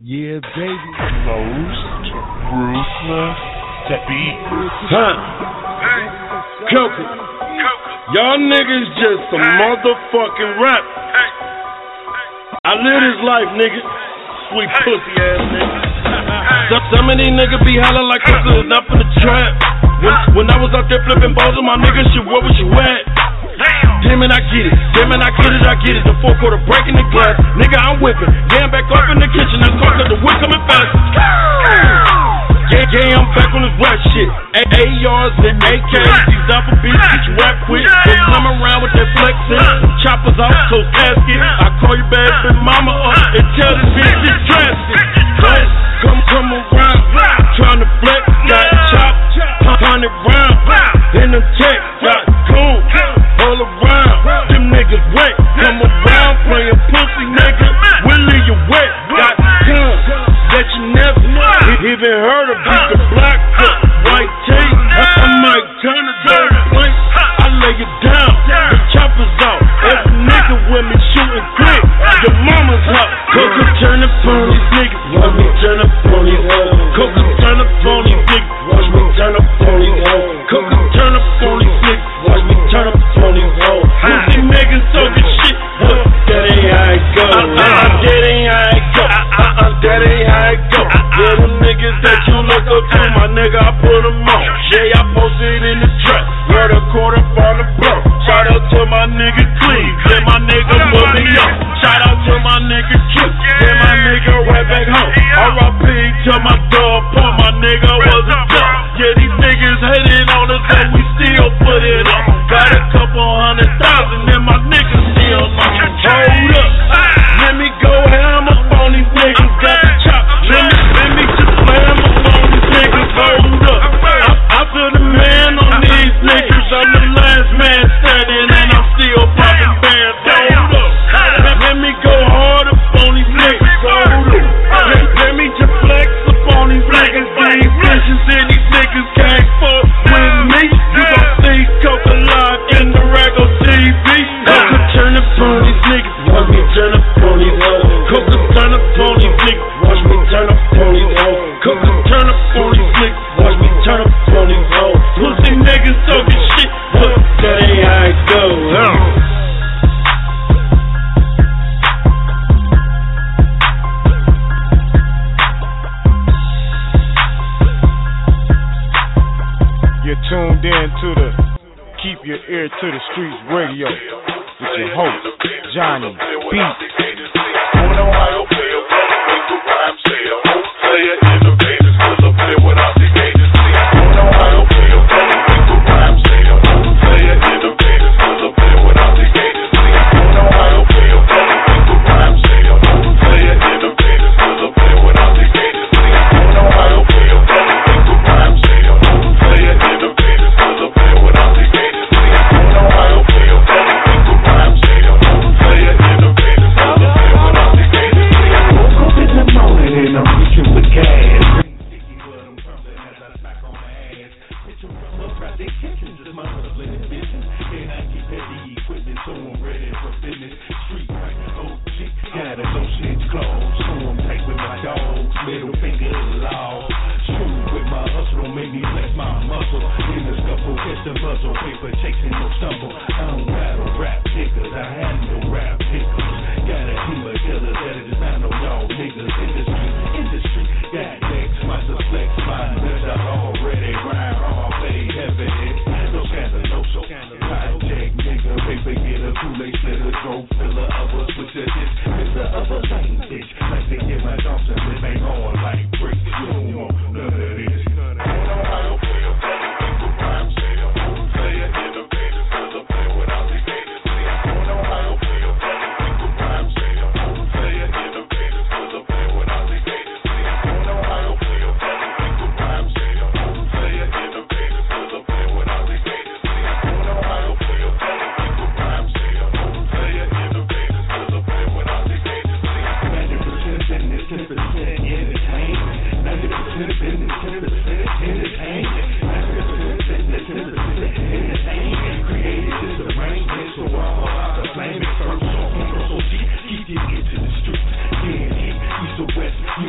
Yeah, baby. Most ruthless beat. Coca. Y'all niggas just some motherfucking rap. I live this life, nigga. Sweet pussy ass nigga. Some of these niggas be hollering like I was up in the trap. When I was out there flipping balls with my niggas, shit, where was you at? Damn it, I get it. Damn it, I get it, I get it. The 4-quarter breaking the glass. Nigga, I'm whipping. Yeah, I'm back up in the kitchen. That's cause the whip coming fast. Yeah, I'm back on this rap shit. ARs and AKs. These alpha beats get you rap quick. They come around with their flexing. Choppers out, so casket. I call you bad big mama up and tell this bitch this drastic. Come around. Trying to flex. Got chopped. 100 round. In the tech. Got coon. All around, them niggas wet. Come around playing pussy, nigga. We'll leave you wet. Got guns that you never even heard of. Beat the black foot, white tee. I might turn the door blank. I lay it down. The choppers out. Every nigga with me shooting quick. Your mama's hot. Coca turn up on these niggas. Watch me turn up on these hoes. Coca turn up on these niggas. Watch me turn up on these hoes. Coca turn up on these niggas. Watch me turn up on these hoes. Pussy niggas talking shit. That ain't how it go. That ain't how it go. That ain't how it go. Yeah, them niggas that you look up to, my nigga, I put them on. Yeah, I posted in the trap. Where the quarter from the blow. Shout out to my nigga Cleve. Yeah, my nigga put me on. Shout out to my nigga Q. Yeah, my nigga right back home. R.I.P. to my dog Paul. My nigga was a dog. Yeah, these niggas hating on us and we still put it on. Got a couple 100,000 and my niggas still on. Hold up. Let me go ham up on these niggas. Got the chop. Let me just slam up on these niggas. Hold up. I feel the man on these niggas. I'm the last man standing and I'm still popping bands. Hold up. Let me go hard up on these niggas. Hold up. Let me just flex up on these niggas. These bitches and these niggas can't fuck with me. You gon' see Coca live in the Rago TV. Coca turn up on these niggas. Watch me turn up on these hoes. Coca turn up on these niggas. Watch me turn up on these hoes. Coca turn up on these niggas. Watch me turn up on these hoes. Pussy niggas talking shit. That ain't how it go. You're tuned in to the Keep Your Ear to the Streets radio with your host, Johnny B.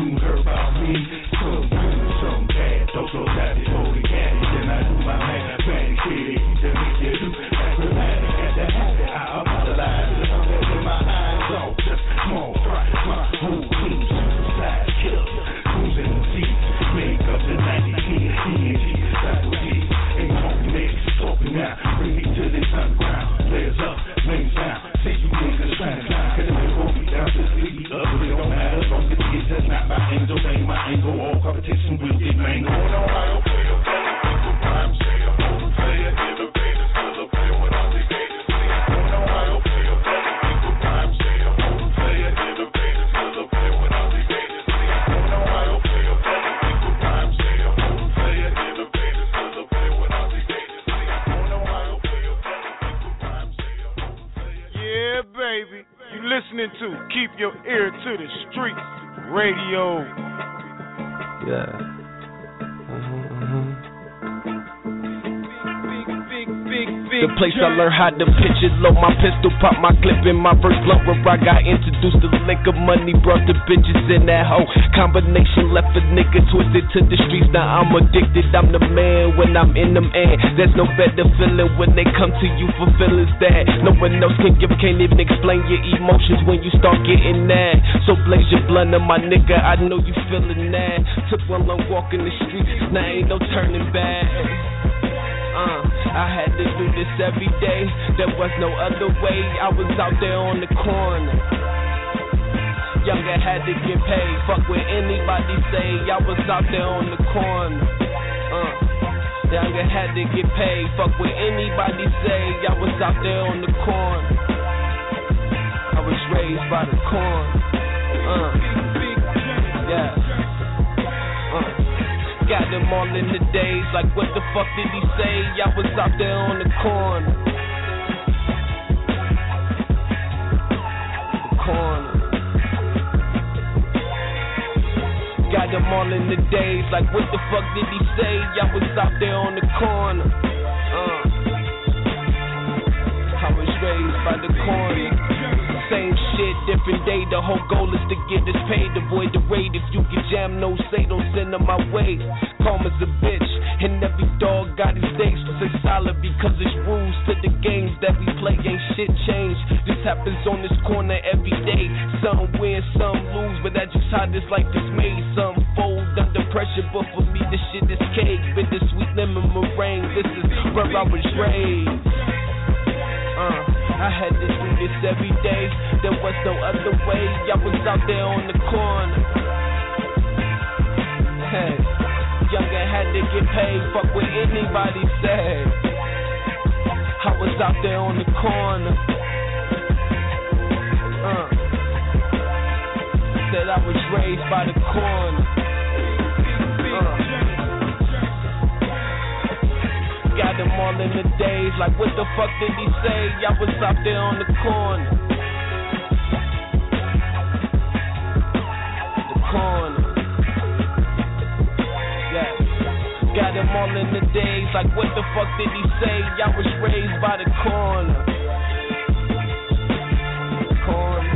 you heard about me. Some good, some bad. Those are that before the gas. Then I do my man, panic, city, to make you do. That's the man that got the habit. I apologize. The sun that's in my eyes off. Just small fry. My whole team, suicide killer. Who's in the seats? Make up the 90 kids. TNT, faculty. Ain't talking next, talking now. Bring me to this underground. Layers up, names down. See you niggas trying to climb. Cause they won't be down to sleep up. It don't matter. Long as it gets not my angel. Ain't my angle. All competition will get mangled. Ohio player, prime sayer, home player, innovators, celebrate what all the haters say. Ohio player, prime sayer, home player, innovators, celebrate what all the haters say. Ohio player, prime sayer, home player, innovators, celebrate what all the haters say. Ohio player, prime sayer, home player. Yeah, baby. You listening to Keep Your Ear to the Streets Radio. Yeah. The place I learned how to pitch it low, my pistol pop, my clip in my first blunt where I got introduced to the liquor money, brought the bitches in that hoe. Combination left a nigga twisted to the streets, now I'm addicted, I'm the man when I'm in them and there's no better feeling when they come to you for feelings that no one else can give, can't even explain your emotions when you start getting that. So blaze your blunt on my nigga, I know you feeling that. Took one long walk in the streets, now ain't no turning back. I had to do this every day. There was no other way. I was out there on the corner. Younger had to get paid. Fuck what anybody say. I was out there on the corner. Younger had to get paid. Fuck what anybody say. I was out there on the corner. I was raised by the corner. Yeah. Got them all in the days, like what the fuck did he say? I was out there on the corner. The corner. Got them all in the days, like what the fuck did he say? I was out there on the corner. I was raised by the corner. Same shit, different day. The whole goal is to get us paid. Avoid the raid. If you get jammed, no say, don't send them my way. Calm as a bitch, and every dog got his days. Stay solid because it's rules to the games that we play. Ain't shit changed. This happens on this corner every day. Some win, some lose, but that's just how this life is made. Some fold under pressure, but for me this shit is cake. Bittersweet lemon meringue. This is where I was raised. I had to do this every day. There was no other way. I was out there on the corner. Hey, younger had to get paid. Fuck what anybody said. I was out there on the corner. Said I was raised by the corner. Got them all in the days, like what the fuck did he say? I was out there on the corner. The corner. Yeah. Got them all in the days, like what the fuck did he say? I was raised by the corner. Corner.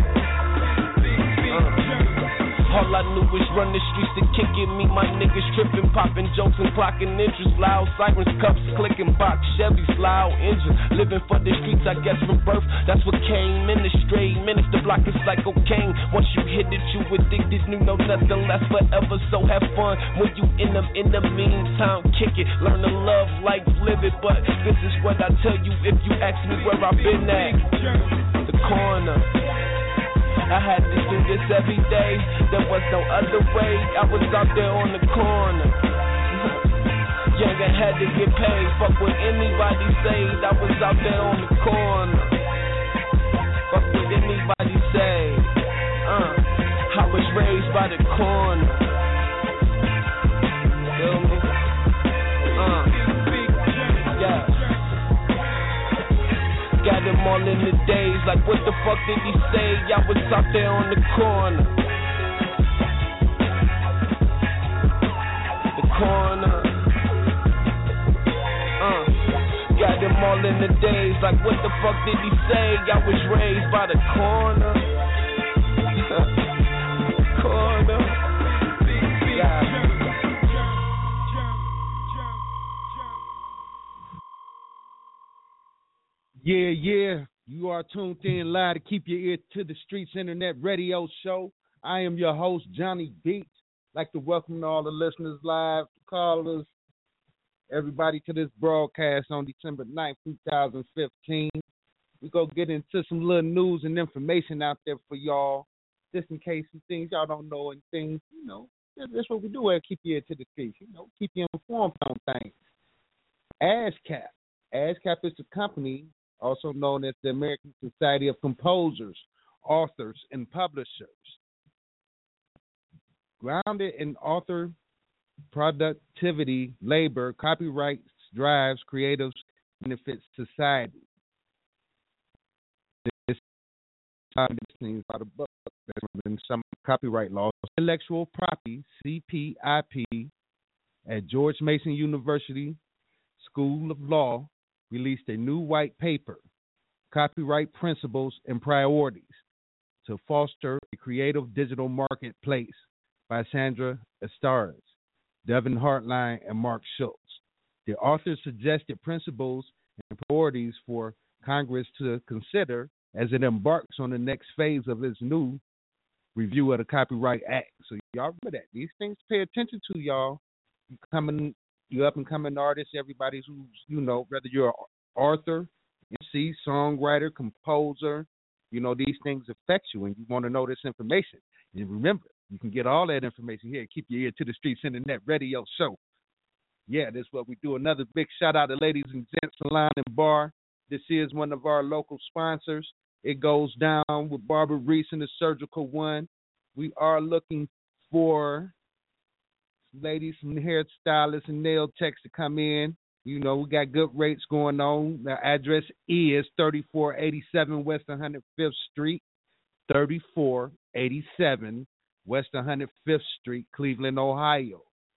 All I knew was run the streets to kick it. Me, my niggas tripping, popping jokes and clocking interest. Loud sirens, cups clicking, box Chevys, loud engine. Living for the streets, I guess from birth. That's what came in the straight minutes. The block is like cocaine. Once you hit it, you addicted. You know nothing lasts forever. So have fun when you in them. In the meantime, kick it. Learn to love life, live it. But this is what I tell you if you ask me where I've been at. The corner. I had to do this every day. There was no other way. I was out there on the corner. Younger had to get paid. Fuck what anybody said. I was out there on the corner. Fuck what anybody say. I was raised by the corner. Feel me? Yeah. Got them all in the days, like what the fuck did he say? I was out there on the corner. The corner. Got them all in the days, like what the fuck did he say? I was raised by the corner. Corner. Yeah. You are tuned in live to keep your ear to the streets internet radio show. I am your host, Johnny Beats. I'd like to welcome all the listeners live, callers, everybody to this broadcast on December 9th, 2015. We're going to get into some little news and information out there for y'all, just in case some things y'all don't know and things, that's what we do here, keep you to the streets, keep you informed on things. ASCAP. ASCAP is a company also known as the American Society of Composers, Authors, and Publishers. Grounded in author productivity, labor, copyright drives, creatives, benefits society. This things by the book. There's been some copyright laws. Intellectual Property, CPIP, at George Mason University School of Law, released a new white paper, Copyright Principles and Priorities, to foster a creative digital marketplace by Sandra Estares, Devin Hartline, and Mark Schultz. The authors suggested principles and priorities for Congress to consider as it embarks on the next phase of its new review of the Copyright Act. So y'all remember that. These things pay attention to, y'all. You up and coming artists, everybody who's, whether you're an author, MC, songwriter, composer, these things affect you and you want to know this information. And remember, you can get all that information here. Keep your ear to the streets internet radio show. Yeah, this is what we do. Another big shout out to Ladies and Gents Salon and Bar. This is one of our local sponsors. It goes down with Barbara Reese and the Surgical One. We are looking for ladies, some hairstylists and nail techs to come in. We got good rates going on. The address is 3487 West 105th Street, 3487 West 105th Street, Cleveland, Ohio.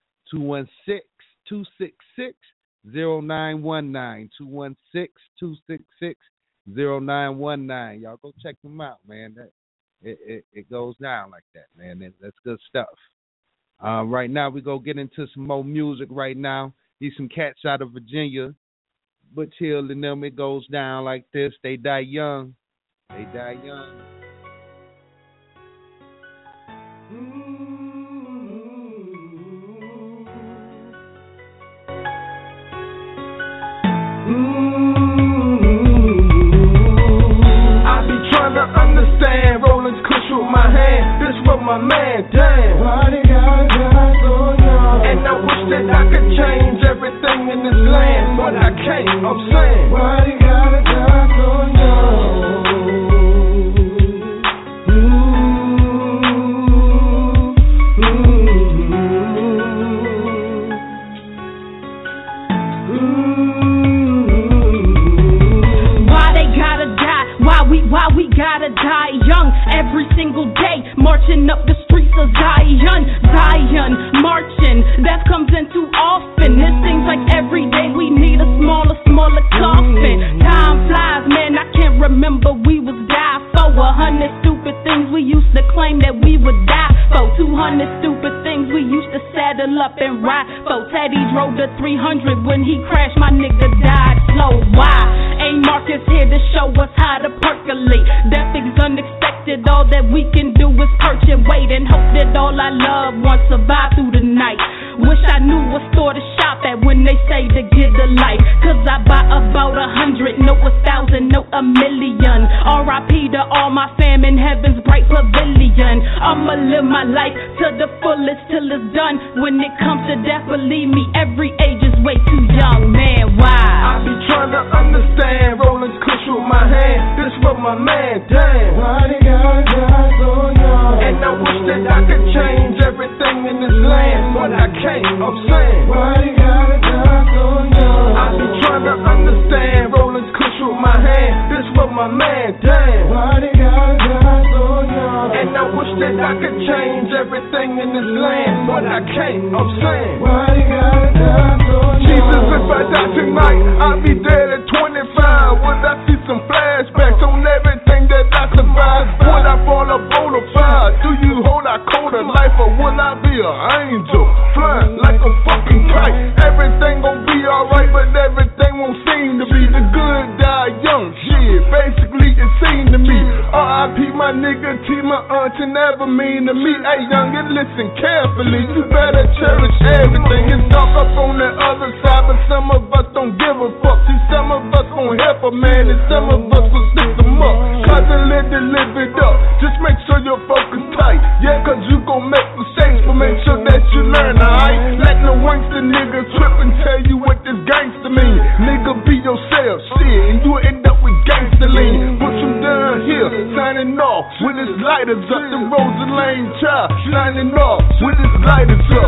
216-266-0919. 216-266-0919. Y'all go check them out, man. It goes down like that, man. That's good stuff. Right now, we go get into some more music right now. These some cats out of Virginia. Butch Hill and them, it goes down like this. They die young. They die young. I be trying to understand, rolling kush with my hand. This what my man, damn. Why they gotta die so young? And I wish that I could change everything in this land, but I can't. I'm saying, why they gotta die so young? Why we gotta die young every single day, marching up the streets of Zion, marching, that comes in too often. It seems like every day we need a smaller coffin. Time flies, man, I can't remember we was die for. 100 stupid things we used to claim that we would die for. 200 stupid things we used to saddle up and ride for. Teddy drove the 300 when he crashed, my nigga died slow. Why? Ain't Marcus here to show us how to percolate? Death is unexpected, all that we can do is perch and wait and hope that all our loved ones survive through the night. Wish I knew what store to shop at when they say to get the life. Cause I buy about 100, no 1,000, no 1,000,000. R.I.P. to all my fam in heaven's bright pavilion. I'ma live my life to the fullest till it's done. When it comes to death, believe me, every age is way too young, man. Why? I be trying to understand, rolling kush with my hand. This what my man, damn. Why they gotta die so young? And I wish that I could change everything in this land, but I can't. I'm saying, why they gotta die so young? I be trying to understand, rolling kush with my hand. This what my man, damn. Why they gotta die so young? And I wish that I could change everything in this land, but I can't. I'm saying, why they gotta die so young? Jesus, if I die tonight, I'll be dead at 25. Would I see some flashbacks on everything that I survived? Would I fall a bona fide? Do you hold a code of life, or will I be an angel flying like a fucking kite? Everything gon' be alright, but everything won't seem to be. The good die young, listen carefully. You better cherish everything. It's dark up on the other side, but some of us don't give a fuck. See, some of us gon' help a man, and some of us will stick them up. Cousin, live it up. Just make sure your focus tight. Yeah, cause you gon' make mistakes, but make sure that you learn, alright? Let no wankster nigga trip and tell you what this gangster mean. Nigga, be yourself, shit, and you end up with gangster lean. Put you down here, signing off with his lighters up. The Rosa Lane child, signing off with his lighters up.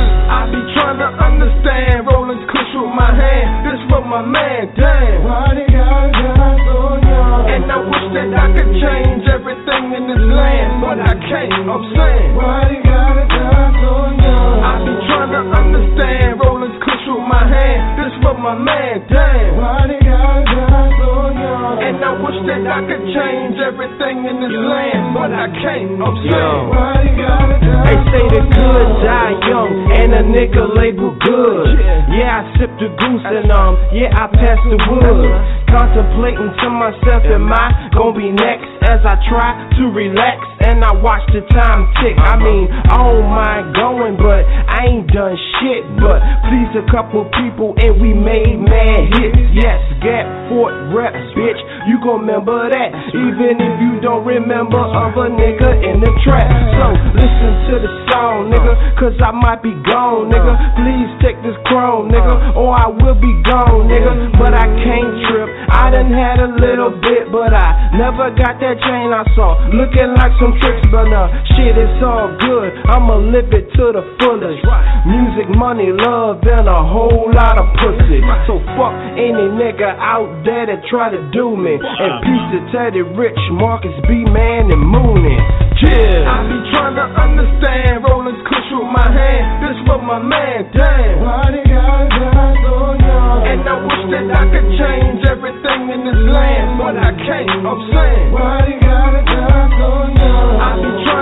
I be trying to understand, rolling kush with my hand. This for my man, damn. Why they gotta die so young? And I wish that I could change everything in this land, but I can't, I'm saying. Why they gotta die so young? I be trying to understand, rolling kush with my hand. This for my man, damn. Why they gotta die so young? And I wish that I could change everything in this land, but I can't, I'm saying. Why they gotta die? They say the good die young, and a nigga label good. Yeah, I sip the goose and yeah, I pass the wood. Contemplating to myself, am I gonna be next? As I try to relax and I watch the time tick. I mean, I don't mind going, but I ain't done shit but please a couple people and we made mad hits. Yes, Gap Fort reps, bitch, you gon' remember that. Even if you don't remember of a nigga in the trap. So listen to the song, nigga, cause I might be gone, nigga. Please take this chrome, nigga, or I will be gone, nigga. But I can't trip, I done had a little bit, but I never got that chain I saw, looking like some tricks, but shit, it's all good, I'ma live it to the fullest. Music, money, love, and a whole lot of pussy. So fuck any nigga out there that try to do me. And peace to Teddy Rich, Marcus B. Man, and Mooney. Yeah. I be trying to understand, rolling kush with my hand. This for my man, damn. Why they gotta die so young? And I wish that I could change everything in this land, but I can't, I'm saying. Why they gotta die so young? I be trying.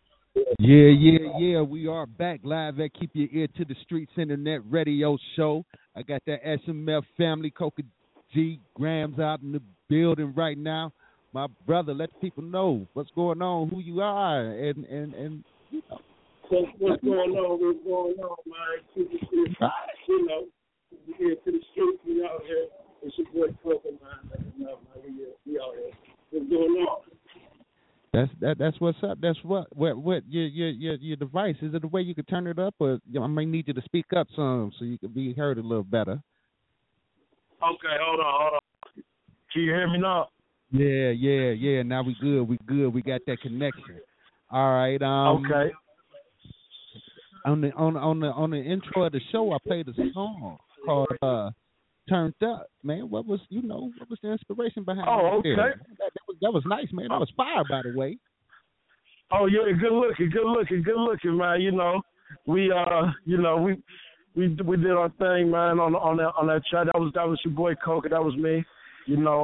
Yeah. We are back live at Keep Your Ear to the Streets Internet Radio Show. I got that SMF family, Coca G Grams out in the building right now. My brother, let the people know what's going on, who you are, and you know. What's going on, man? You know, here to the streets, we out here. It's your boy Coca, man. We out here. What's going on? That's what's up. That's what your device is. It a way you can turn it up, or I might need you to speak up some so you can be heard a little better. Okay, hold on. Can you hear me now? Yeah. Now we good. We got that connection. All right. Okay. On the intro of the show, I played a song called "Turned Up." Man, what was the inspiration behind? Oh, okay. That was nice, man. That was fire, by the way. Oh yeah, good looking, man. You know, we did our thing, man. On that track. That was your boy Coca. That was me. You know,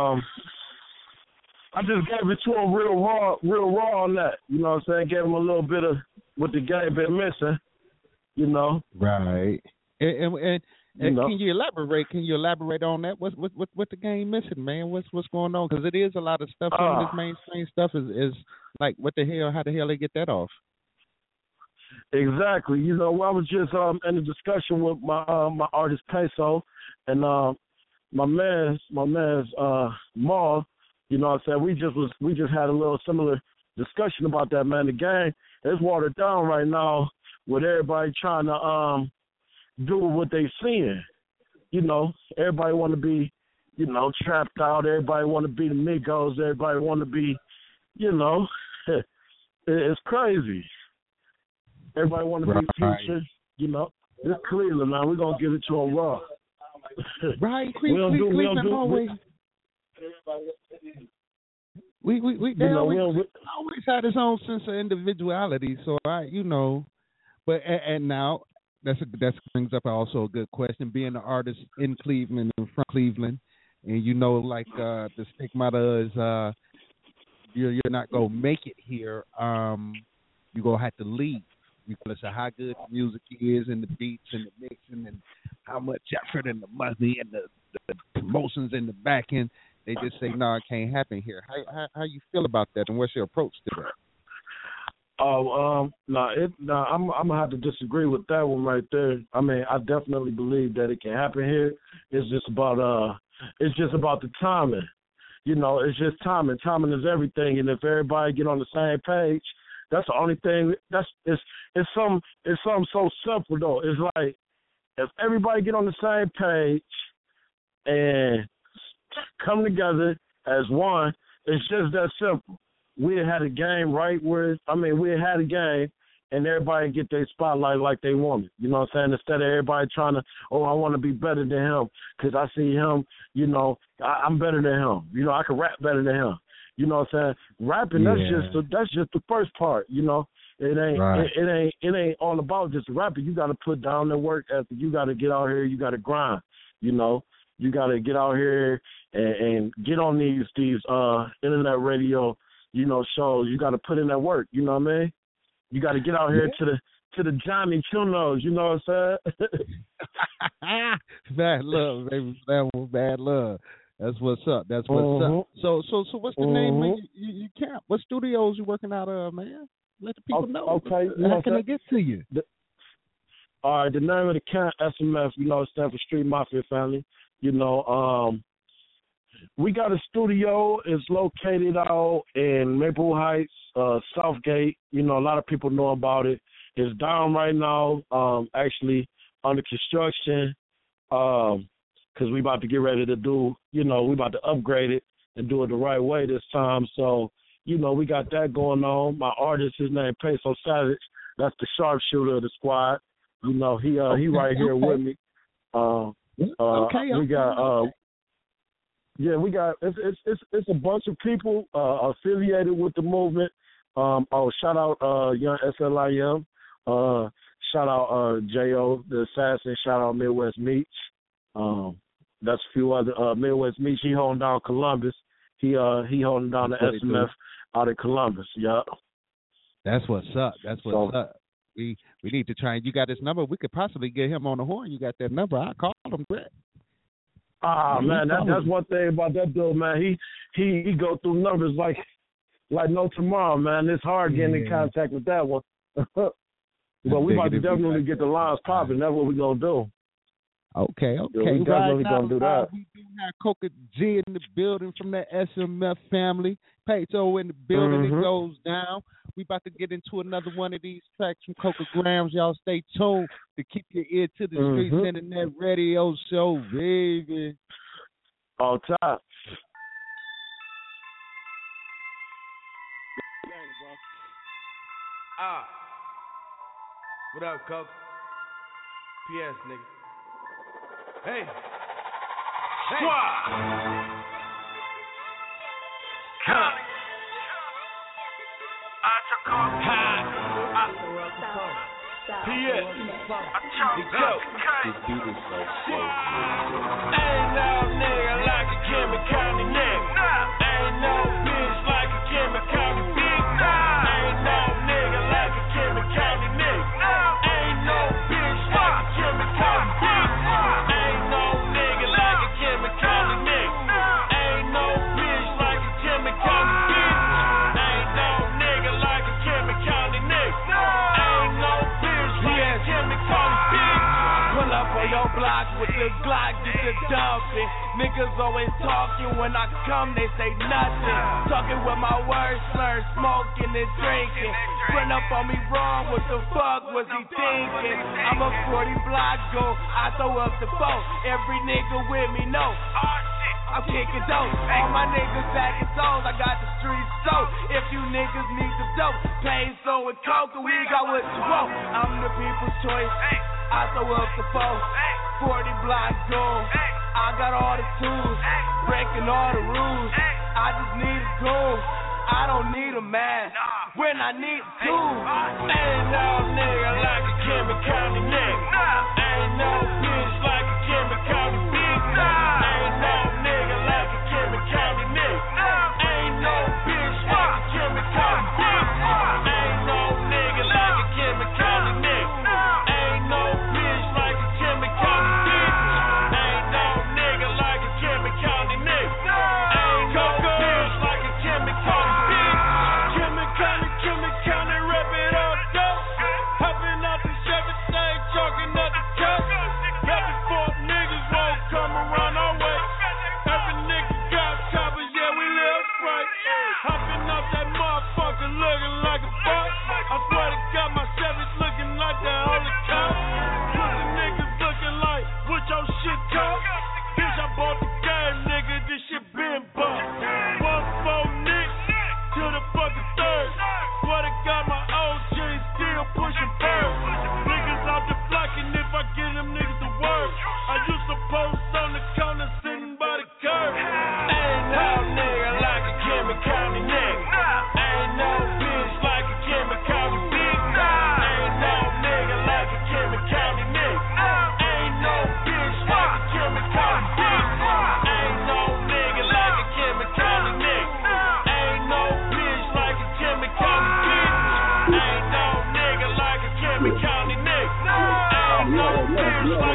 I just gave it to him real raw on that. You know what I'm saying? Gave him a little bit of what the game been missing. You know. Right. And can you elaborate? Can you elaborate on that? What the game missing, man? What's going on? Because it is a lot of stuff. Some of this mainstream stuff is like, what the hell? How the hell they get that off? Exactly. You know, I was just in a discussion with my artist Peso and my man's Maul. You know what I'm saying? We just had a little similar discussion about that, man. The game is watered down right now with everybody trying to do what they seeing. You know, everybody want to be, you know, trapped out. Everybody want to be the Migos. Everybody want to be, you know, it's crazy. Everybody want to be Future. You know, this Cleveland, man. We're gonna give it to them raw. Right, Cleveland always. We always had his own sense of individuality. So but now that brings up also a good question. Being an artist in Cleveland and from Cleveland, and the stigmata is you're not gonna make it here. You're gonna have to leave. Regardless of how good the music is and the beats and the mixing and how much effort and the money and the promotions in the back end, they just say, no, it can't happen here. How you feel about that, and what's your approach to that? Oh, I'm gonna have to disagree with that one right there. I mean, I definitely believe that it can happen here. It's just about the timing. You know, it's just timing. Timing is everything, and if everybody get on the same page, that's the only thing. It's something so simple though. It's like if everybody get on the same page and come together as one, it's just that simple. We had a game right where, we had a game and everybody get their spotlight like they want it. You know what I'm saying? Instead of everybody trying to, I want to be better than him because I see him, you know, I'm better than him. You know, I can rap better than him. You know what I'm saying? Rapping, that's just the first part, you know. It ain't all about just rapping. You got to put down the work ethic. You got to get out here. You got to grind, you know. You got to get out here and get on these internet radio, you know, shows. You got to put in that work. You know what I mean? You got to get out here to the Johnny Chunos. You know what I'm saying? Bad love, baby. That was bad love. That's what's up. That's what's up. So what's the name of you camp? What studios you working out of, man? Let the people know. Okay. How can they get to you? All right. The name of the camp, SMF. You know, it stands for Street Mafia Family. You know, we got a studio. It's located out in Maple Heights, Southgate. You know, a lot of people know about it. It's down right now, actually under construction, because we about to get ready to do, you know, we about to upgrade it and do it the right way this time. So, you know, we got that going on. My artist, his name Peso Savage. That's the sharpshooter of the squad. You know, he right here with me. We got we got it's a bunch of people affiliated with the movement. Shout out Young SLIM. Shout out J.O. the Assassin. Shout out Midwest Meech. That's a few other Midwest Meech. He holding down Columbus. He holding down the SMF out of Columbus. Yeah. That's what's up. That's what's up. We need to try. You got his number. We could possibly get him on the horn. You got that number. I call him, Brett. Man, that's one thing about that dude, man. He go through numbers like no tomorrow, man. It's hard getting in contact with that one. But we about to definitely get the lines popping. That's what we gonna do. Okay. We definitely gonna do that. We do have Coca G in the building from the SMF family. Peso in the building. It goes down. We about to get into another one of these tracks from Coca Grams. Y'all stay tuned to keep your ear to the streets internet radio show, baby. All time. What up, Coke? PS, nigga. Hey. Squad. Ain't no nigga like a Kimmy County nigga. Ain't no bitch like a Kimmy County bitch. Ain't no nigga like a Kimmy County nigga. Ain't no bitch like a Kimmy County bitch. Ain't no nigga like a Kimmy County nigga. Ain't no bitch like a Kimmy County bitch. Ain't no nigga like a Kimmy County nigga. Ain't no bitch like a Kimmy County bitch. Pull up on your block with the Glock, get the dumping. Niggas always talking, when I come they say nothing. Talking with my words slurred, smoking and drinking. Run up on me wrong, what the fuck was he thinking? I'm a 40 block go, I throw up the boat. Every nigga with me know I'm kicking dope. All my niggas back in souls, I got the streets soaked. If you niggas need the dope, Peso and Coca, we got what you want. I'm the people's choice, I throw up the boat. 40 block gold, I got all the tools, breaking all the rules. I just need a goal, I don't need a man when I need two. Ain't no nigga like a Kimmy County nigga. Ain't no bitch like a Kimmy County bitch. Ain't no nigga like a Kimmy County nigga. Ain't no bitch like a Kimmy County bitch. Ain't no nigga like a Kimmy County nigga. Ain't no bitch like a Kimmy County bitch. Ain't no nigga like a Kimmy County nigga. Ain't no bitch like a Kimmy County bitch. Kimmy County reppin'.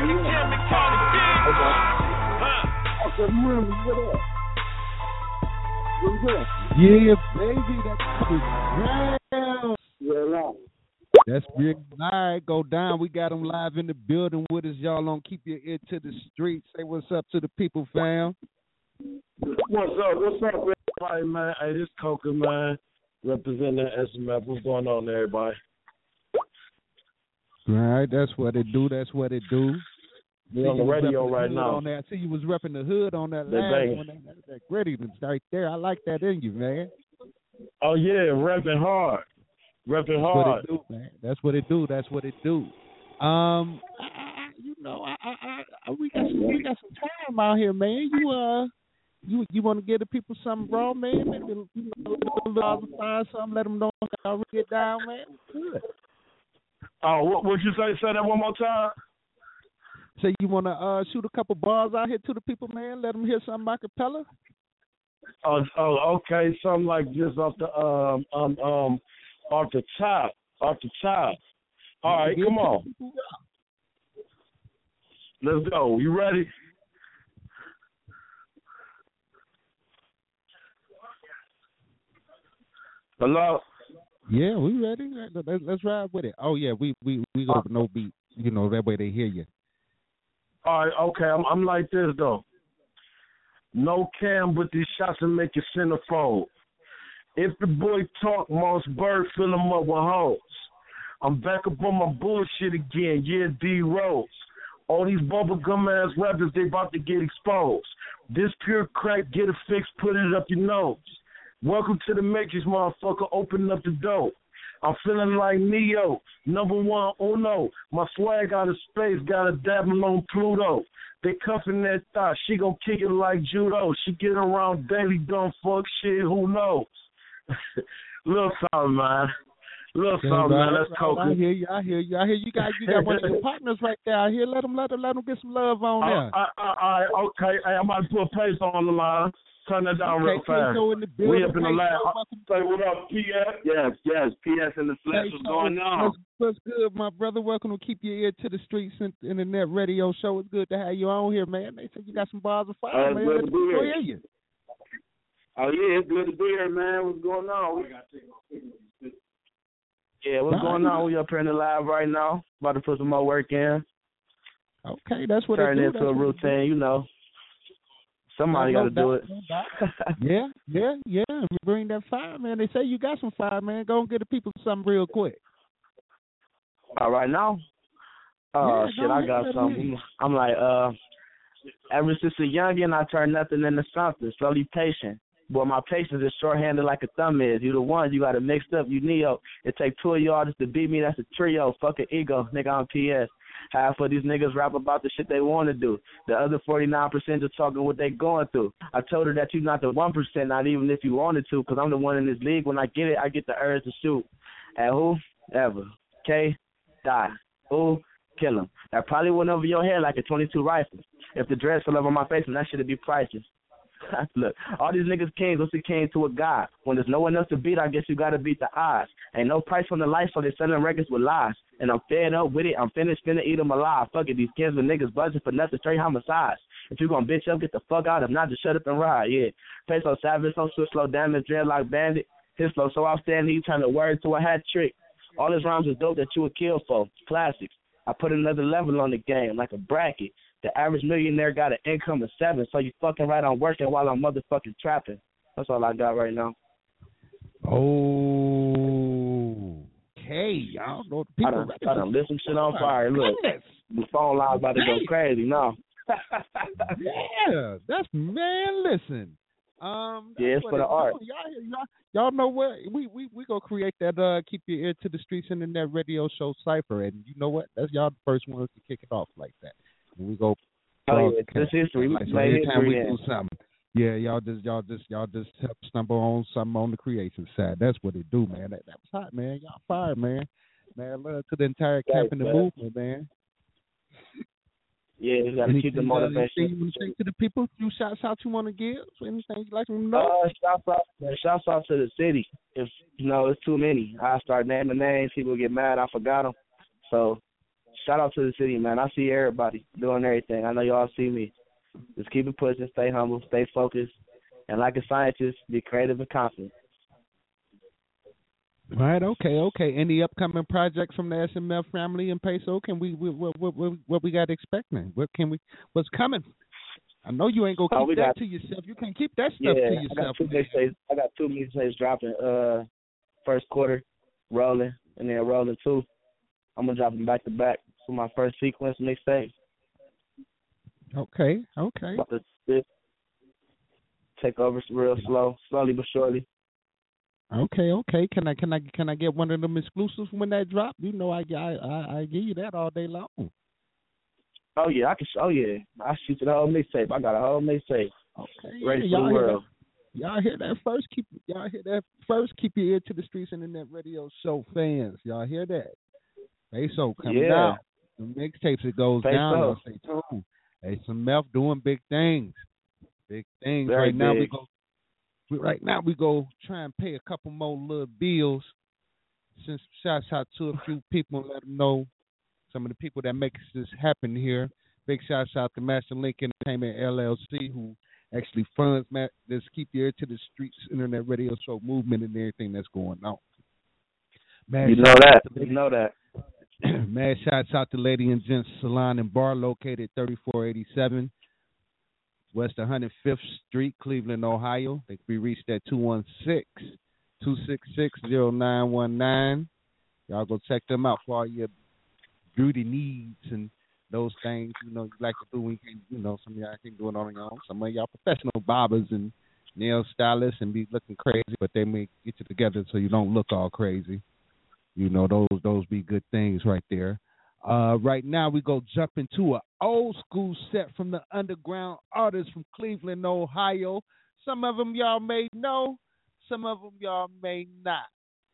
Jackie Jam and Cardi B. Yeah, baby, that's big. All right, go down. We got them live in the building with us. Y'all don't keep your ear to the street. Say what's up to the people, fam. What's up, everybody, man? Hey, this Coca, man, representing SMF. What's going on, everybody? All right, that's what it do. We're on the radio right now. On that. I see you was repping the hood on that last one. That grittiness right there. I like that in you, man. Oh, yeah, repping hard. That's what it do, man. That's what it do. We got some time out here, man. You want to give the people something raw, man? Maybe find something, let them know how to get down, man. Good. Oh, what would you say? Say that one more time. Say you want to shoot a couple bars out here to the people, man. Let them hear something a cappella. Oh, okay. Something like just off the top. All right, come on. Let's go. You ready? Hello? Yeah, we ready. Let's ride with it. Oh yeah, we go no beat. You know, that way they hear you. All right, okay. I'm like this though. No cam, but these shots will make you centerfold. If the boy talk, Moss Bird fill him up with hoes. I'm back up on my bullshit again. Yeah, D Rose. All these bubblegum ass rappers, they about to get exposed. This pure crack, get a fix, put it up your nose. Welcome to the Matrix, motherfucker. Open up the door. I'm feeling like Neo, number one, oh no. My swag out of space, got a dabbing on Pluto. They cuffing that thought, she gon' kick it like judo. She get around daily, dumb fuck shit, who knows? Little something, man. Let's talk. I hear you. You got one of your partners right there out here. Let them get some love on there. Okay. Hey, I'm about to put a pace on the line. Turn that down real fast. We up in the lab. Say what up, PS? Yes, PS in the flesh. What's going on? What's good, my brother? Welcome to Keep Your Ear to the Streets Internet Radio Show. It's good to have you on here, man. They said you got some bars of fire, man. Good to be here. Hear you. Oh, yeah, it's good to be here, man. What's going on? Yeah, what's going on? We up here in the lab right now. About to put some more work in. Okay, that's what turn it into a routine, you know. Somebody got to do it. Yeah. Bring that fire, man. They say you got some fire, man. Go and get the people something real quick. All right now? Oh, yeah, shit, I got something. I'm like, ever since a youngin', I turned nothing into something. Slowly patient. Boy, my patience is short-handed like a thumb is. You the ones, you got it mixed up, you Neo. It take two of y'all just to beat me, that's a trio. Fuck an ego, nigga, I'm PS. Half of these niggas rap about the shit they want to do. The other 49% just talking what they going through. I told her that you not the 1%, not even if you wanted to, because I'm the one in this league. When I get it, I get the urge to shoot. At who? Ever. K. Die. Who? Kill him. That probably went over your head like a 22 rifle. If the dreads fell over my face, then that shit'd be priceless. Look, all these niggas kings, what's the king to a god? When there's no one else to beat, I guess you gotta beat the odds. Ain't no price on the life, so they selling records with lies. And I'm fed up with it, I'm finna eat them alive. Fuck it, these kids with niggas buzzing for nothing, straight homicides. If you gon' bitch up, get the fuck out. If not, just shut up and ride, yeah. Peso savage, so switch, slow damage, dreadlock bandit. His flow so outstanding, he turned a word to a hat trick. All his rhymes is dope that you would kill for. Classics. I put another level on the game, like a bracket. The average millionaire got an income of 7, so you fucking right on working while I'm motherfucking trapping. That's all I got right now. Okay, y'all know the people. I done lit some shit on fire. Look, the phone line's about to go crazy now. Yeah, that's, man, listen. Yeah, it's for the art. Y'all know what? We gonna create that Keep Your Ear to the Streets Internet Radio Show cipher, and you know what? That's y'all the first ones to kick it off like that. We go. This history. So anytime we do something, yeah, y'all just help stumble on something on the creation side. That's what it do, man. That was hot, man. Y'all fired, man. Man, love to the entire camp and the movement, man. Yeah, you gotta keep the motivation. Anything you want to say to the people? Few shouts out you want to give? Anything you like them to know? Shouts out to the city. If it's too many, I start naming names. People get mad. I forgot them. So shout out to the city, man. I see everybody doing everything. I know y'all see me. Just keep it pushing, stay humble, stay focused, and like a scientist, be creative and confident. Right. Okay. Any upcoming projects from the SMF family in Peso? Can what we got expecting? What's coming? I know you ain't gonna keep that to yourself. You can't keep that stuff to yourself. I got two mixtapes dropping. First quarter, Rolling, and then Rolling 2. I'm gonna drop them back to back for my first sequence mixtape. Okay. About to take over real slowly but surely. Okay. Can I get one of them exclusives when that drop? You know, I give you that all day long. Oh yeah, I can. Oh yeah, I shoot the whole mixtape. I got a whole mixtape. Okay, ready for the world. Y'all hear that first? Keep your ear to the streets internet radio show fans. Y'all hear that? Peso coming out. The mixtapes, it goes down. Y'all stay tuned. SMF doing big things. Big things. Very big. Right now we go try and pay a couple more little bills. Since shouts out to a few people and let them know some of the people that makes this happen here. Big shouts out to Master Link Entertainment LLC, who actually funds this Keep Your Ear to the Streets internet radio show movement and everything that's going on. You know that. Mad shouts out to Lady and Gents Salon and Bar located 3487 West 105th Street, Cleveland, Ohio. They can be reached at 216-266-0919. Y'all go check them out for all your beauty needs and those things, you know, you like to do when some of y'all can do it on your own. Some of y'all professional barbers and nail stylists and be looking crazy, but they may get you together so you don't look all crazy. You know, those be good things right there. Right now we go jump into an old school set from the underground artists from Cleveland, Ohio. Some of them y'all may know, some of them y'all may not.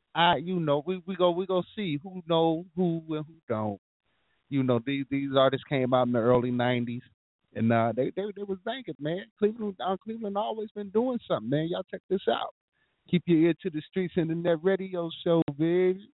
We go see who know who and who don't. You know, these artists came out in the early '90s, and they was banging, man. Cleveland always been doing something, man. Y'all check this out. Keep your ear to the streets internet radio show, baby.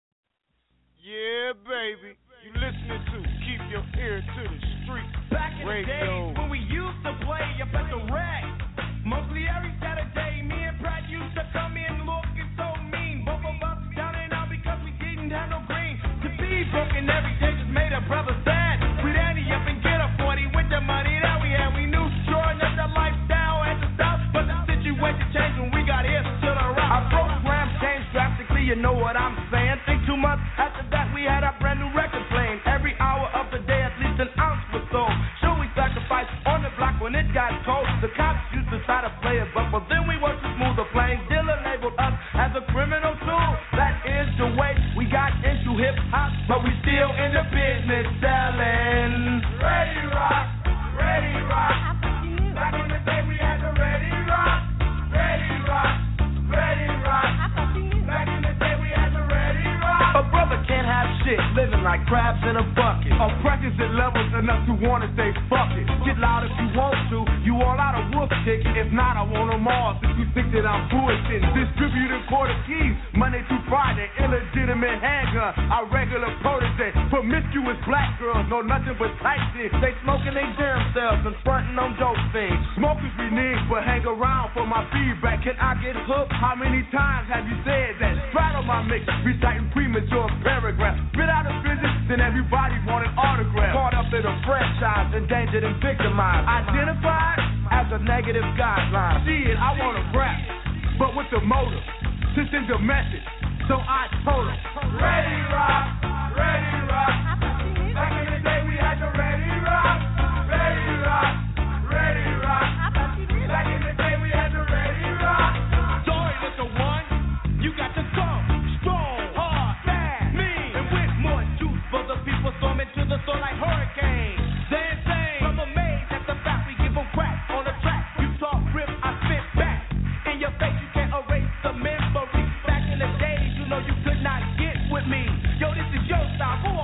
Yeah, baby. You listening to Keep Your Ear to the Streets Back in radio. The days when we used to play up at the rack, mostly every Saturday, me and Brad used to come in looking so mean. Both of us down and out because we didn't have no green. To be broken every day just made a brother sad. We'd ante up and get a 40 with the money that we had. We knew sure enough the lifestyle had to stop, but the situation changed when we got hit to the rock. Our program changed drastically, you know what I'm saying. Think 2 months after that we had our brand new record playing. Every hour of the day at least an ounce was sold. Sure, we sacrificed on the block when it got cold. The cops used to try to play us up, but then we were too smooth. The playing dealer labeled us as a criminal tool. That is the way we got into hip hop, but we still in the business selling. Ready rock, ready rock. Back in the day we had the ready rock, ready rock, ready rock. Back in the day we had the ready rock. A brother can't have shit living like crabs in a bucket. Oppressors at levels enough to wanna say fuck it. Get loud if you want to. You all out of wolf ticket. If not, I want them all. Since you think that I'm bullshitting. Distributing quarter keys Monday through Friday. Illegitimate handgun. Our regular protege. Promiscuous black girls know nothing but tight shit. They smoking they damn selves and fronting on dope things. Smokers we need, but hang around for my feedback. Can I get hooked? How many times have you said that? Straddle my mix, reciting premature paragraphs. Spit out of physics, then everybody want an autograph. Caught up in a franchise, endangered and victimized. Identified as a negative guideline. Shit, I want to rap, but with the motive. To send the message, so I told him. Ready rock, ready rock. Back in the day we had the ready rock, ready rock, ready rock. Back in the day we had the ready rock. Sorry, little one, you got to come. Strong, hard, fast, mean, and with more juice for the people storming to the soul like hurricanes. They're insane. From a maze at the back, we give them crack on the track. You talk rip, I spit back. In your face, you can't erase the memory. Back in the days, you know you could not get with me. Yo, this is your style. Go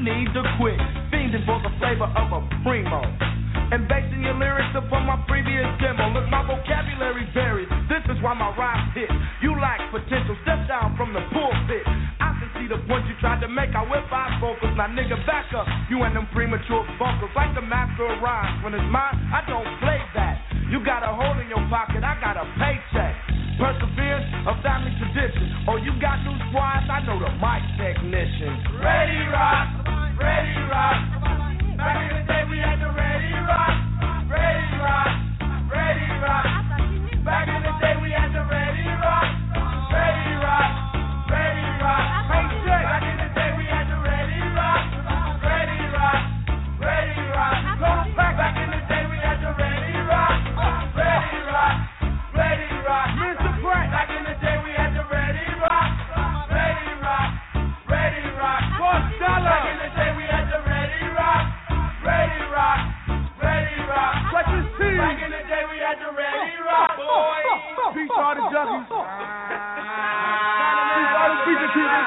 need to quit. Fiending for the flavor of a primo. And basing your lyrics upon my previous demo. Look, my vocabulary varies. This is why my rhymes hit. You lack potential. Step down from the pulpit. I can see the point you tried to make. I whip out vocals. Now, nigga, back up. You and them premature vocals. Like the master of rhymes. When it's mine, I don't play that. You got a hole in your pocket. I got a paycheck. Perseverance, a family tradition. Oh, you got new squads? I know the mic technician. Ready rock, ready rock. Back in the day we had the ready rock, ready rock, ready rock. Back in the day we had the ready rock, ready rock, ready rock. Back in the day we had the ready rock, ready rock, ready rock. Back in the day we had the ready rock, ready rock, ready rock. Mr. Pratt. Back in the day we had the ready rock, ready rock, ready rock. Back in the day we had the ready rock. Ready rock, ready rock. Back in the day we had the ready rock, boy. Peace to all the juggies. Peace to all the feature keepers.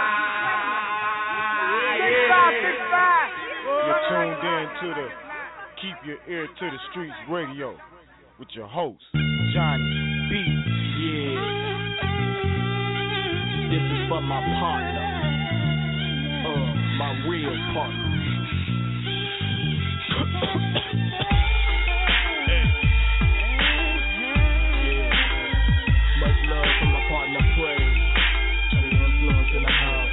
6'5". You're tuned in to the Keep Your Ear to the Streets radio with your host, Johnny B. Yeah. This is for my partner. My real partner. Much love from my partner Praise. Influence in the house.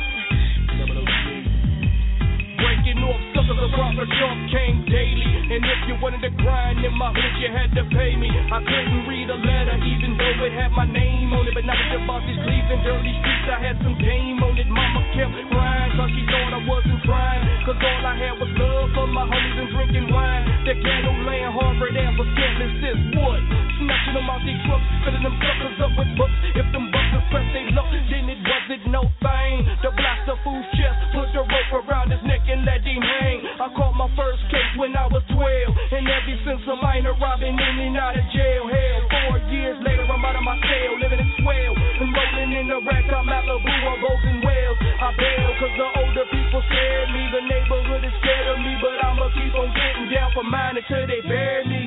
Breaking off suckers around the jump came daily. And if you wanted to grind in my hood, you had to pay me. I couldn't read a letter even though it had my name on it. But now that the boss is Cleveland dirty streets, I had some game on it. Mama kept crying cause she thought I wasn't trying. Cause all I had was love for my homies and drinking wine. That ghetto laying hard there for scantless sis wood. Snatching them out these trucks, filling them suckers up with books. If them buckers press they luck, then it wasn't no thing. The blaster fool's chest, put the rope around his neck and let him hang. I caught my first case when I was 12. And ever since a minor, I've been in and out of jail. Hell, 4 years later, I'm out of my cell, living in swell. And rolling in the rack, I'm Malibu, I'm Bogan Wells. I bail cause the older people scared me. The neighborhood is scared of me, but I'ma keep on getting down for mine until they bury me.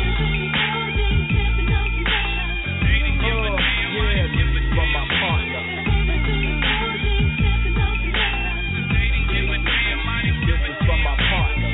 Yeah, this is from my partner. This is from my partner.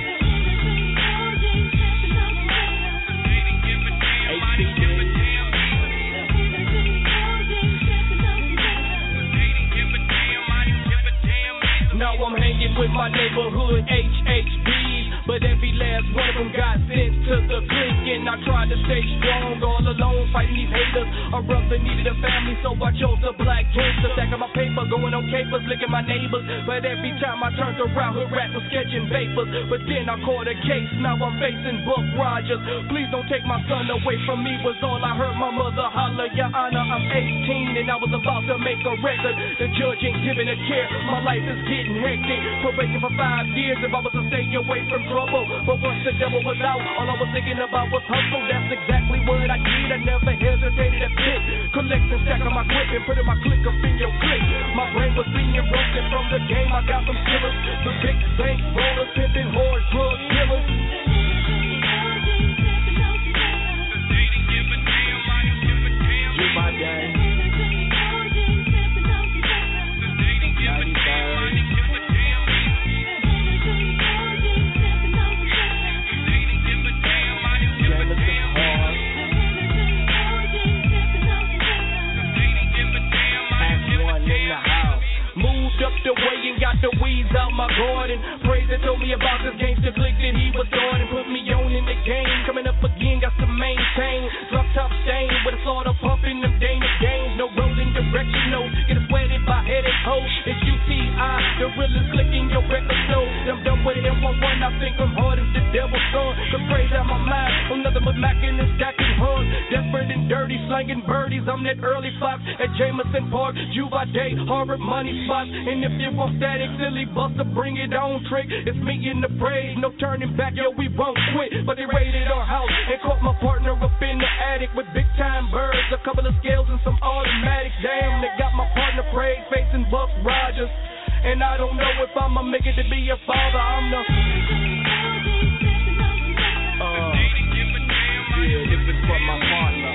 Now I'm hanging with my neighborhood HHBs, but every last one of them got sent to the clinic. And I tried to stay strong all alone, fighting these haters. A brother needed a family, so I chose a black gangster. Stacking my paper, going on capers, licking my neighbors. But every time I turned around, hood rat was sketching papers. But then I caught a case, now I'm facing Buck Rogers. Please don't take my son away from me, was all I heard my mother holler. Your Honor, I'm 18 and I was about to make a record. The judge ain't giving a care, my life is getting hectic. Probation for 5 years if I was to stay away from trouble. But once the devil was out, all I was thinking about was hustle. That's exactly what I did, I never hesitated a bit. Collect and stack on my grip and put in my click up in your click. My brain was being roasted from the game, I got some killers. The big bank rollers, pimping whores, drug dealers. Do my day. Up the way and got the weeds out my garden. Praise that told me about this gangster click that he was on and put me on in the game. Coming up again, got to maintain. Drop top stain with a sort of pumping them Dana games. No rolling directional, get sweated by headache hoes. It's UTI, the realest click in your record show. I'm done with it in 1-1, I think I'm hard as the devil's son. The praise out my mind, I'm nothing but macking and stacking hugs. Desperate and dirty, slanging birdies. I'm that early fox at Jameson Park, Juva Day, Harvard money spots. And if you want static, silly buster, bring it on trick. It's me in the praise, no turning back, yo, we won't quit. But they raided our house and caught my partner up in the attic with big time birds, a couple of scales and some automatics. Damn, they got my partner praise facing Buck Rogers. And I don't know if I'ma make it to be a father. I'm the yeah, if it's for my partner.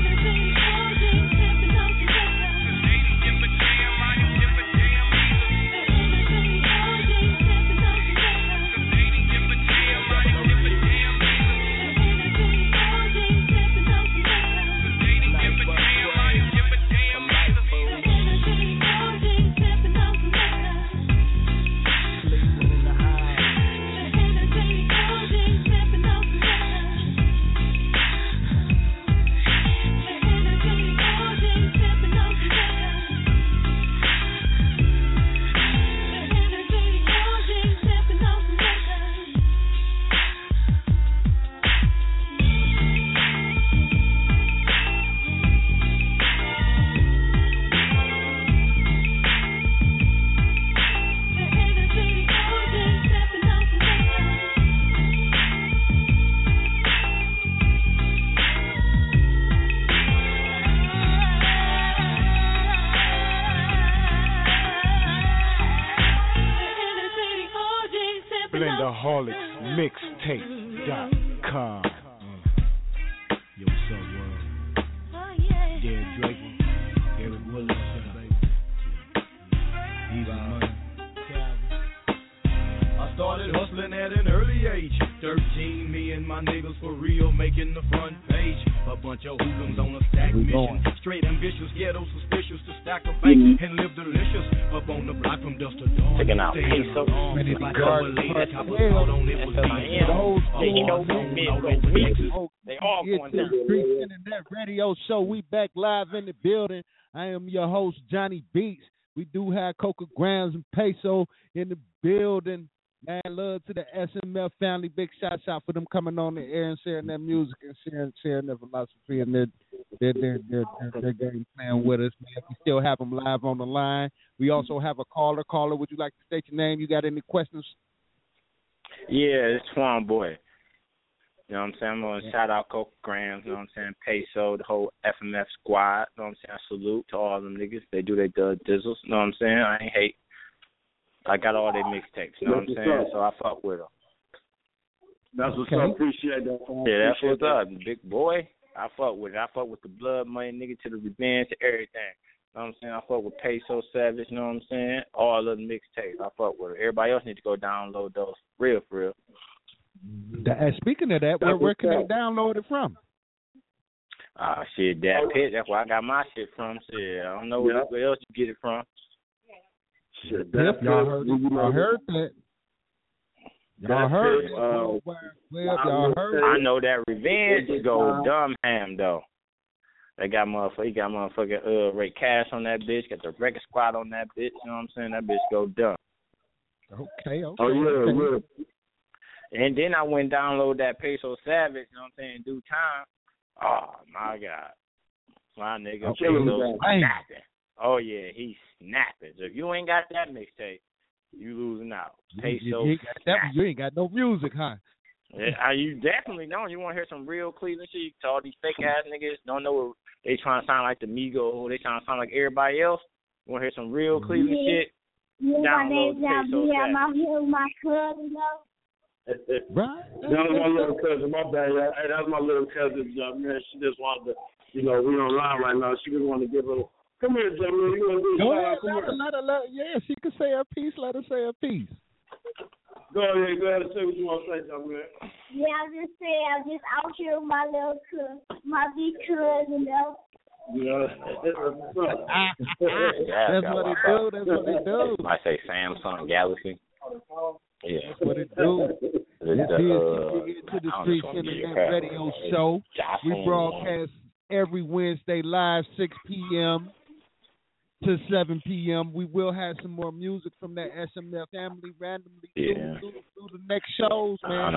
BlenderholicsMixtape.com. Yo, what's up, world? Yeah, Drake, Eric Williams, Easy Money. I started hustling at an early age. 13, me and my niggas for real making the front page. A bunch of hoodlums on a stack mission. Straight ambitious, ghetto suspicious to stack a bank and live delicious. Up on the block from dusk to dawn. Checking out Peso. Ready to guard. They all going down. Internet radio show. We back live in the building. I am your host, Johnny Beats. We do have Coca Grams and Peso in the building. Man, love to the SMF family. Big shout out for them coming on the air and sharing their music and sharing their philosophy and their game plan with us. Man, we still have them live on the line. We also have a caller. Caller, would you like to state your name? You got any questions? Yeah, it's Twan Boy. You know what I'm saying? I'm going to shout out Coca Grams, you know what I'm saying? Peso, the whole FMF squad. You know what I'm saying? I salute to all them niggas. They do their dizzles. You know what I'm saying? I ain't hate. I got all their mixtapes, you know what I'm saying? So I fuck with them. That's what's up. Appreciate that. Yeah, that's what's up. Big boy, I fuck with it. I fuck with the blood money, nigga, to the revenge, to everything. You know what I'm saying? I fuck with Peso Savage, you know what I'm saying? All of the mixtapes, I fuck with it. Everybody else need to go download those. Real, for real. Speaking of that, where can they download it from? Shit, that pit. That's where I got my shit from. Shit, I don't know where else you get it from. Shit, y'all heard that. Y'all heard it. Y'all heard it. I know that Revenge go dumb ham though. They got motherfucking Ray Cash on that bitch. Got the record squad on that bitch. You know what I'm saying? That bitch go dumb. Okay. Oh yeah. And then I went and download that Peso Savage. You know what I'm saying? In due time. Oh my God, my nigga Peso snapping. Oh yeah, he's snapping. So if you ain't got that mixtape, you losing out. Peso, you ain't got no music, huh? Yeah, you definitely don't. You want to hear some real Cleveland shit? To all these fake ass niggas don't know what they trying to sound like the Migos. They trying to sound like everybody else. You want to hear some real Cleveland shit? Download Peso Savage. I'm here with my cousin, though. Right. That was my little cousin. My bad. Hey, that was my little cousin, man. She just wanted to, we online right now. She just wanted to give her. Come here, Jamie. You want to do go ahead, yeah, she can say her piece. Let her say her piece. Go ahead and say what you want to say, Jamie. Yeah, I'm just out here with my little cousin, my big cousin, though. Yeah. That's what they do. That's what they do. I say Samsung Galaxy. Yeah. That's what it do. This is to the Streets Internet Radio Show. We broadcast every Wednesday live 6 p.m. to 7 p.m. We will have some more music from that SML family randomly through the next shows, man.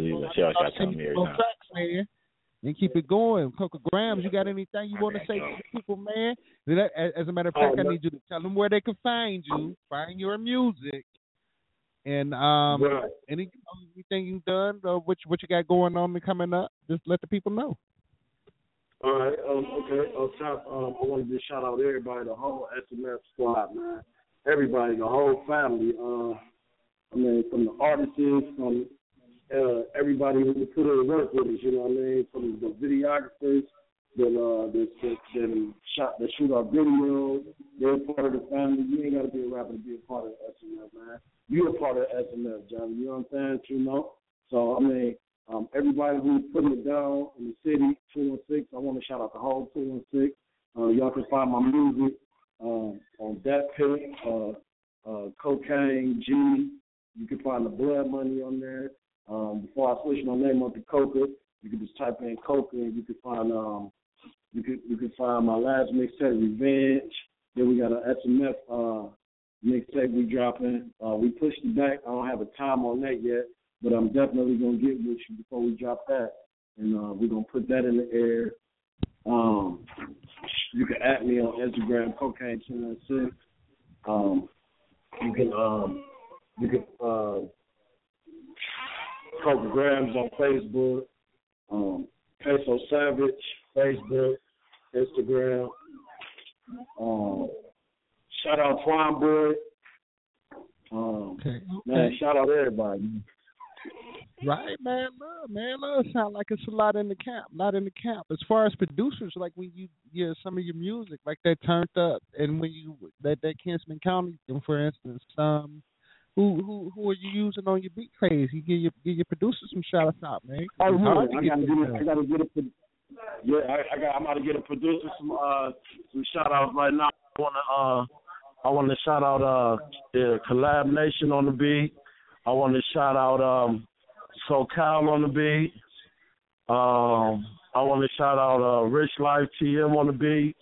Man. And keep it going. Coca Grams, you got anything you want to say to the people, man? As a matter of fact, I need you to tell them where they can find you, find your music. And anything you've done, what you got going on and coming up, just let the people know. All right, okay. I want to just shout out everybody, the whole SMF squad, man. everybody, the whole family. I mean, from the artists, from everybody who put in work with us, you know what I mean? From the videographers that shoot our videos, they're part of the family. You ain't got to be a rapper to be a part of SMF, man. You're a part of SMF, Johnny. You know what I'm saying? You know? So, I mean, everybody who's putting it down in the city, 216, I want to shout out the whole 216. Y'all can find my music on Dat Pitt, Cocaine, G. You can find the Blood Money on there. Before I switch my name up to Coca, you can just type in Coca and you can find you can find my last mixtape, Revenge. Then we got an SMF mixtape we dropping. We pushed it back. I don't have a time on that yet, but I'm definitely gonna get with you before we drop that, and we're gonna put that in the air. You can at me on Instagram, Cocaine216. You can Coca Grams on Facebook, Peso Savage, Facebook, Instagram. Shout out Twine Boy. Man, shout out everybody. Right, man, love sound like it's a lot in the camp. As far as producers, like when you hear some of your music, like that Turned Up, and when you that Kinsman County, for instance, who are you using on your beat phase? You give your producers some shout outs, man. I gotta get it. Yeah, I'm about to get a producer some shout outs right now. I want to shout out Collab Nation on the beat. I want to shout out SoCal on the beat. I want to shout out Rich Life TM on the beat.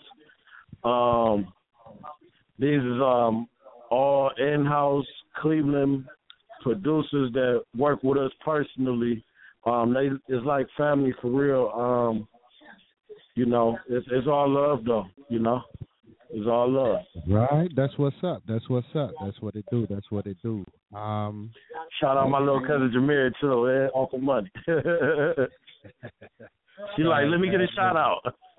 These is all in-house Cleveland producers that work with us personally. It's like family for real. You know, it's all love though. You know, it's all love. Right. That's what's up. That's what it do. Shout out my little cousin Jameer too, Uncle Money. She like, let me get a shout out.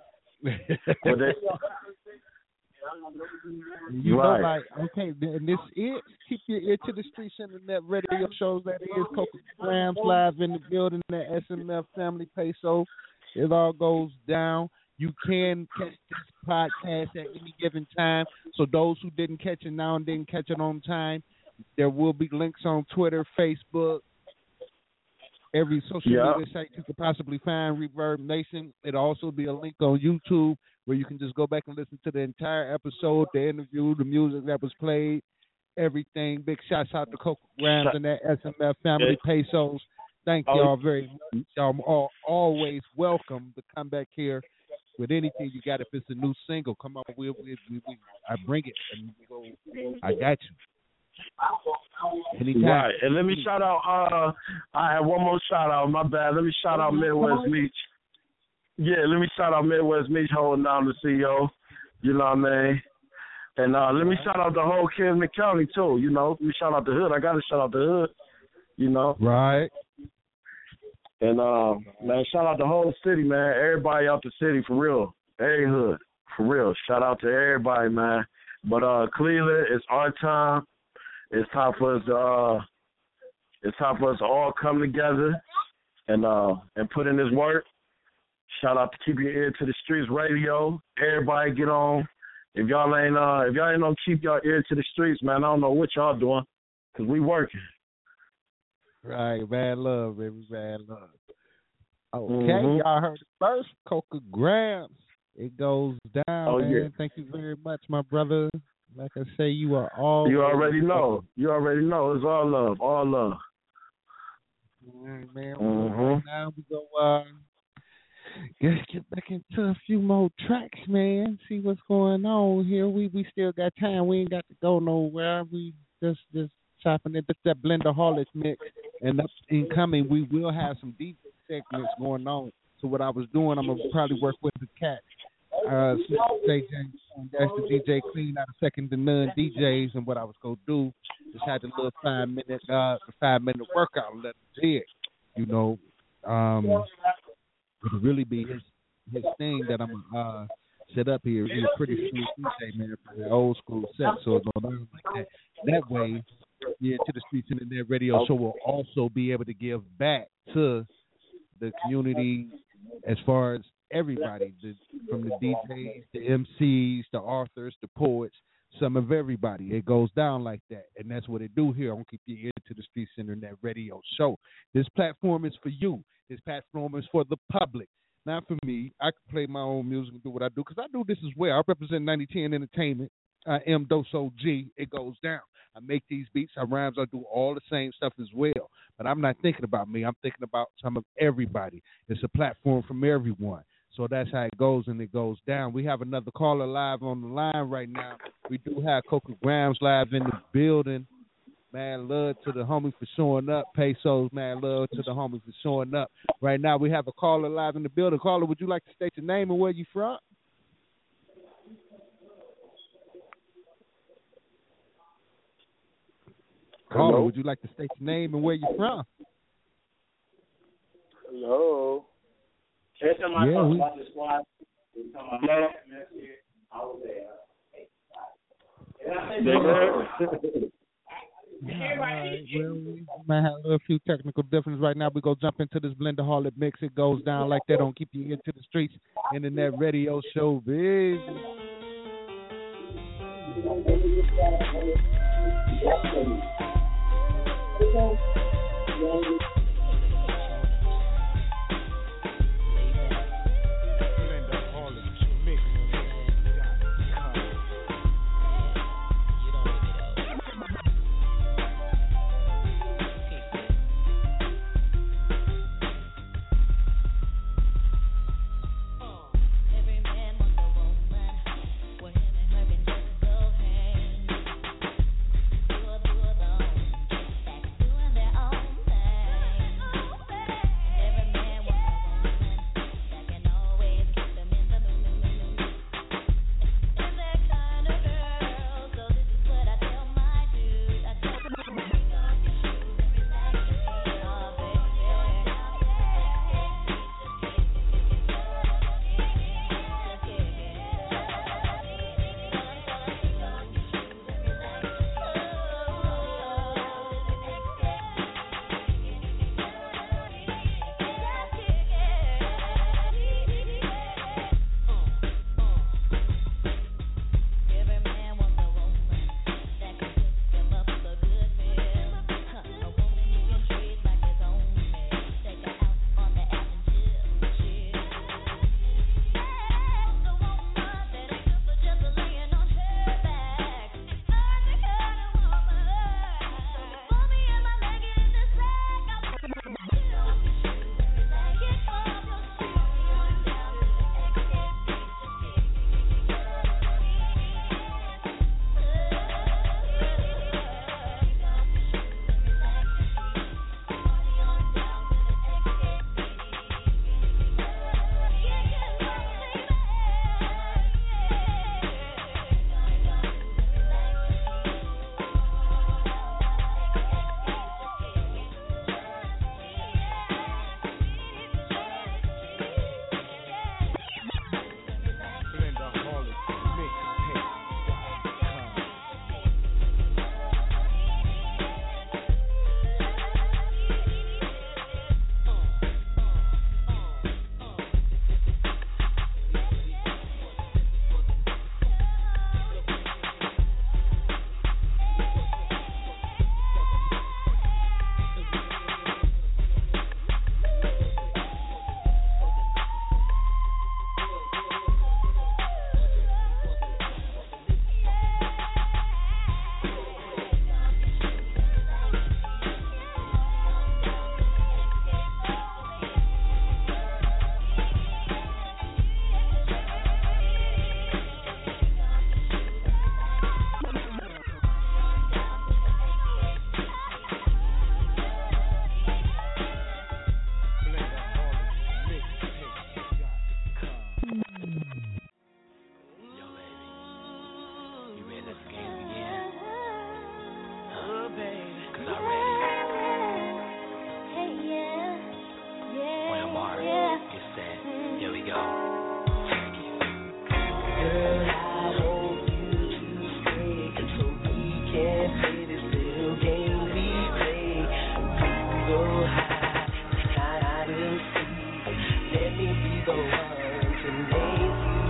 You know, like, okay, and this is Keep Your Ear to the Streets Internet radio shows. That is Coca Grams live in the building at SMF Family Peso. It all goes down. You can catch this podcast at any given time. So those who didn't catch it now and didn't catch it on time, there will be links on Twitter, Facebook, every social media site you could possibly find Reverb Nation. It'll also be a link on YouTube where you can just go back and listen to the entire episode, the interview, the music that was played, everything. Big shouts out to Coca Grams and that SMF Family Pesos. Thank y'all very much. Y'all are always welcome to come back here with anything you got. If it's a new single, come on, I bring it and we go. I got you. Anytime. Right, and let me shout out. I have one more shout out. My bad. Let me shout out Midwest Meech. Yeah, let me shout out Midwest Meech holding down the CEO. You know what I mean? And let me shout out the whole Kinsman County too. You know, let me shout out the hood. I gotta shout out the hood. You know. Right. And man, shout out the whole city, man. Everybody out the city for real. Every hood for real. Shout out to everybody, man. But Cleveland, it's our time. It's time for us to all come together and put in this work. Shout out to Keep Your Ear to the Streets Radio. Everybody get on. If y'all ain't on Keep Your Ear to the Streets, man, I don't know what y'all doing, cause we working. Right, bad love, baby, bad love. Okay, y'all heard it first. Coca Grams. It goes down, man. Yeah. Thank you very much, my brother. Like I say, you are all. You already know. You already know. It's all love. All love. All right, man. Right now we go. Get back into a few more tracks, man. See what's going on here. We still got time. We ain't got to go nowhere. We just chopping it. That's that Blender Harlot mix. And up incoming, we will have some DJ segments going on. So what I was doing, I'm gonna probably work with the cat. That's the DJ Clean out of Second to None DJs, and what I was gonna do is have the little 5 minute workout and let him do it. You know, it'll really be his thing that I'm set up here. You're a pretty smooth DJ, man, for the old school set. So it's going on like that. That way, yeah, To the Streets Internet Radio Show will also be able to give back to the community as far as everybody, from the DJs, the MCs, the authors, the poets, some of everybody. It goes down like that, and that's what it do here. I'm going to keep your ear to the Streets Internet Radio Show. This platform is for you. This platform is for the public, not for me. I can play my own music and do what I do, because I do this as well. I represent 9010 Entertainment. I am Doso G. It goes down. I make these beats, I rhymes, I do all the same stuff as well. But I'm not thinking about me. I'm thinking about some of everybody. It's a platform from everyone. So that's how it goes, and it goes down. We have another caller live on the line right now. We do have Coca Grams live in the building. Man, love to the homie for showing up. Pesos, man, love to the homie for showing up. Right now we have a caller live in the building. Caller, would you like to state your name and where you from? Hello? Caller, would you like to state your name and where you from? Hello. Yeah, we might have a few technical differences right now. We're going to jump into this Blender Harlot mix. It goes down like that on Keep You Into the Streets Internet Radio Show, baby. high, I will see. Let me be the one to make you.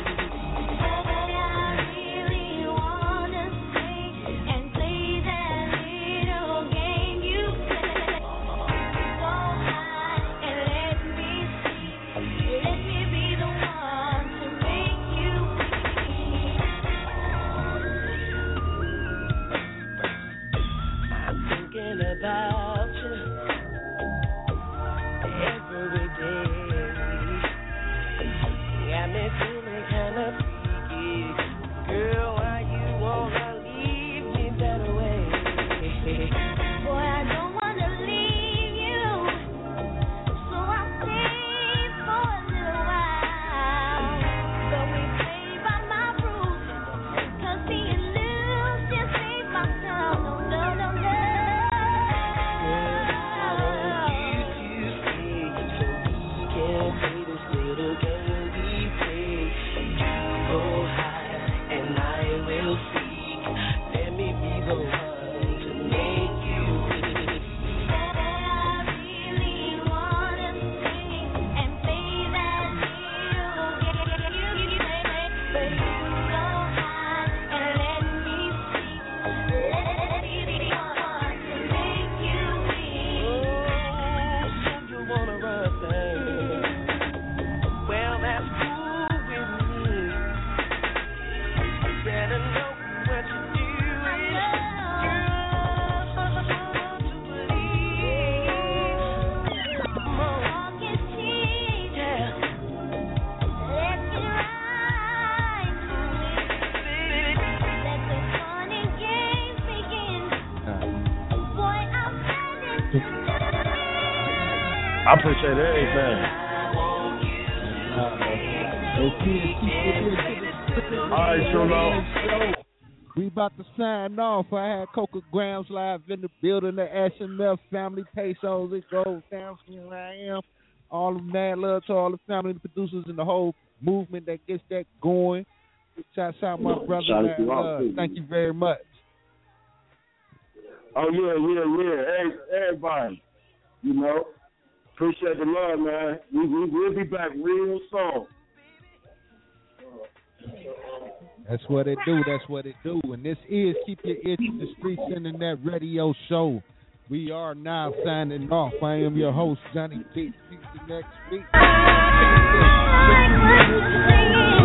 I really wanna stay and play that little game you play. So high and let me see. Let me be the one to make you feel. I'm thinking about you every day. Got me feeling kind of freaky. Girl, why you wanna leave me that way? Boy, I don't wanna leave you, so I'll stay for a little while. But we play by my rules, 'cause being loose just ain't my style. No, no, no, no. I want you to stay so we can play this little game we play. You go high and I will seek. Let me be the one to make you weak. I really wanna stay and play that little game you play. But you go high and let me see. Let me be the one to make you weak. So you wanna run things? Well, that's cool with me. Better know what you're doing. To believe. Come on, walk and see. Yeah. Let me ride with. Let the fun and games begin. Boy, I'm ready to do. I appreciate everything. All right, Chulo. We about to sign off. I had Coca Grams live in the building, the SMF family, Pesos, it goes down. Here I am. All of mad love to all the family, the producers, and the whole movement that gets that going. Shouts out my brother, Shout out mad to all, love. too. Thank you very much. Oh, yeah. Hey, everybody, you know, appreciate the love, man. We'll be back real soon. That's what it do. That's what it do. And this is Keep Your Ear to the Streets Internet Radio Show. We are now signing off. I am your host, Johnny B. See you next week.